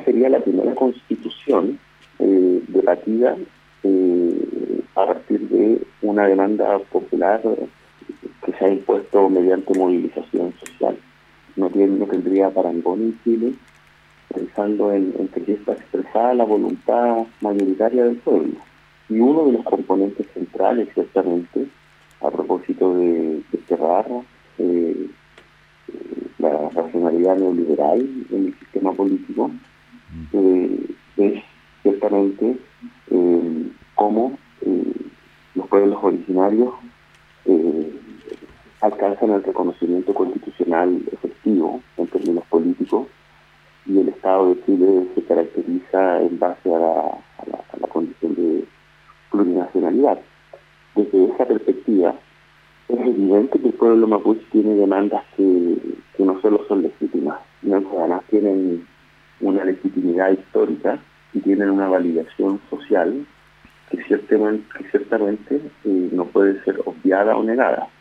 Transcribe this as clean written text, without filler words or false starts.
sería la primera constitución debatida a partir de una demanda popular que se ha impuesto mediante movilización social. No tendría parangón en Chile, pensando en que ya está expresada la voluntad mayoritaria del pueblo. Y uno de los componentes centrales, ciertamente, a propósito de cerrar la racionalidad neoliberal en el sistema político, es ciertamente cómo los pueblos originarios alcanzan el reconocimiento constitucional efectivo en términos políticos, y el Estado de Chile se caracteriza en base a la condición de plurinacionalidad. Desde esa perspectiva, es evidente que el pueblo mapuche tiene demandas que no solo son legítimas, sino que además tienen una legitimidad histórica y tienen una validación social que ciertamente no puede ser obviada o negada.